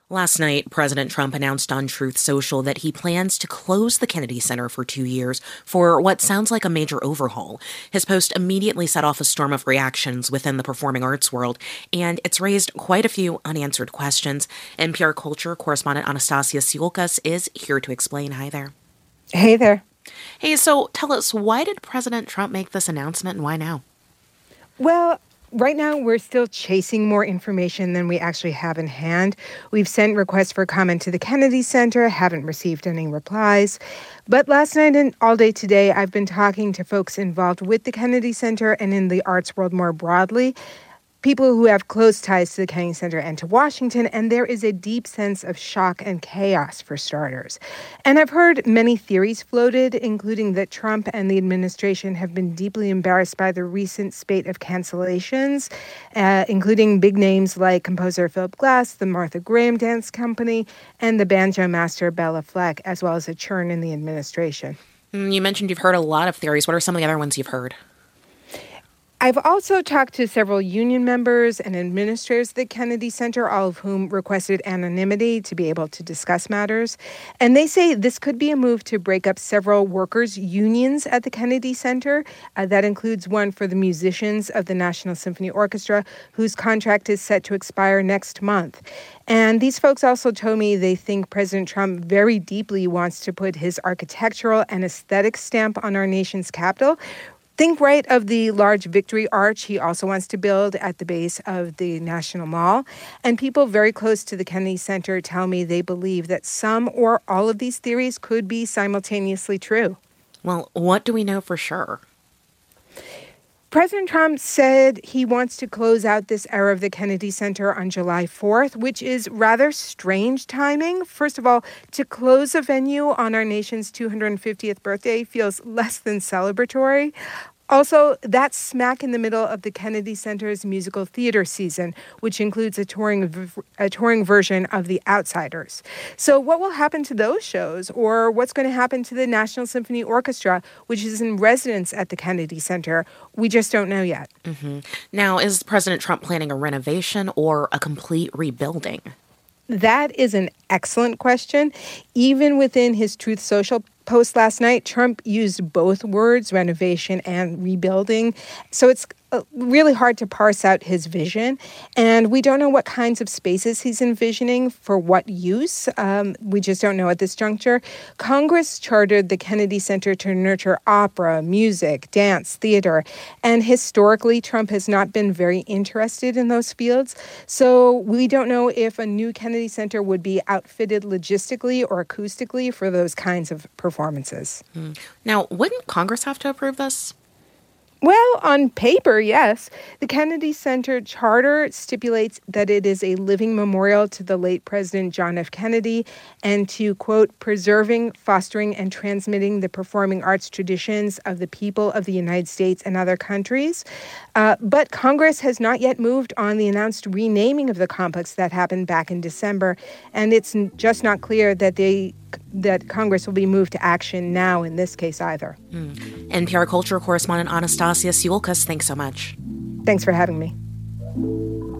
Last night, President Trump announced on Truth Social that he plans to close the Kennedy Center for 2 years for what sounds like a major overhaul. His post immediately set off a storm of reactions within the performing arts world, and it's raised quite a few unanswered questions. NPR culture correspondent Anastasia Siolkas is here to explain. Hi there. Hey there. Hey, so tell us, why did President Trump make this announcement and why now? Well, right now, we're still chasing more information than we actually have in hand. We've sent requests for comment to the Kennedy Center, haven't received any replies. But last night and all day today, I've been talking to folks involved with the Kennedy Center and in the arts world more broadly, people who have close ties to the Kennedy Center and to Washington, and there is a deep sense of shock and chaos for starters. And I've heard many theories floated, including that Trump and the administration have been deeply embarrassed by the recent spate of cancellations, including big names like composer Philip Glass, the Martha Graham Dance Company, and the banjo master Bela Fleck, as well as a churn in the administration. You mentioned you've heard a lot of theories. What are some of the other ones you've heard? I've also talked to several union members and administrators at the Kennedy Center, all of whom requested anonymity to be able to discuss matters. And they say this could be a move to break up several workers' unions at the Kennedy Center. That includes one for the musicians of the National Symphony Orchestra, whose contract is set to expire next month. And these folks also told me they think President Trump very deeply wants to put his architectural and aesthetic stamp on our nation's capital. Think right of the large Victory Arch he also wants to build at the base of the National Mall. And people very close to the Kennedy Center tell me they believe that some or all of these theories could be simultaneously true. Well, what do we know for sure? President Trump said he wants to close out this era of the Kennedy Center on July 4th, which is rather strange timing. First of all, to close a venue on our nation's 250th birthday feels less than celebratory. Also, that's smack in the middle of the Kennedy Center's musical theater season, which includes a touring version of The Outsiders. So what will happen to those shows? Or what's going to happen to the National Symphony Orchestra, which is in residence at the Kennedy Center? We just don't know yet. Mm-hmm. Now, is President Trump planning a renovation or a complete rebuilding? That is an excellent question. Even within his Truth Social post last night, Trump used both words, renovation and rebuilding. So it's really hard to parse out his vision. And we don't know what kinds of spaces he's envisioning for what use. We just don't know at this juncture. Congress chartered the Kennedy Center to nurture opera, music, dance, theater. And historically, Trump has not been very interested in those fields. So we don't know if a new Kennedy Center would be outfitted logistically or acoustically for those kinds of performances. Now, wouldn't Congress have to approve this? Well, on paper, yes. The Kennedy Center charter stipulates that it is a living memorial to the late President John F. Kennedy and to, quote, preserving, fostering, and transmitting the performing arts traditions of the people of the United States and other countries. But Congress has not yet moved on the announced renaming of the complex that happened back in December, and it's just not clear that Congress will be moved to action now in this case either. NPR culture correspondent Anastasia Siolkas, thanks so much. Thanks for having me.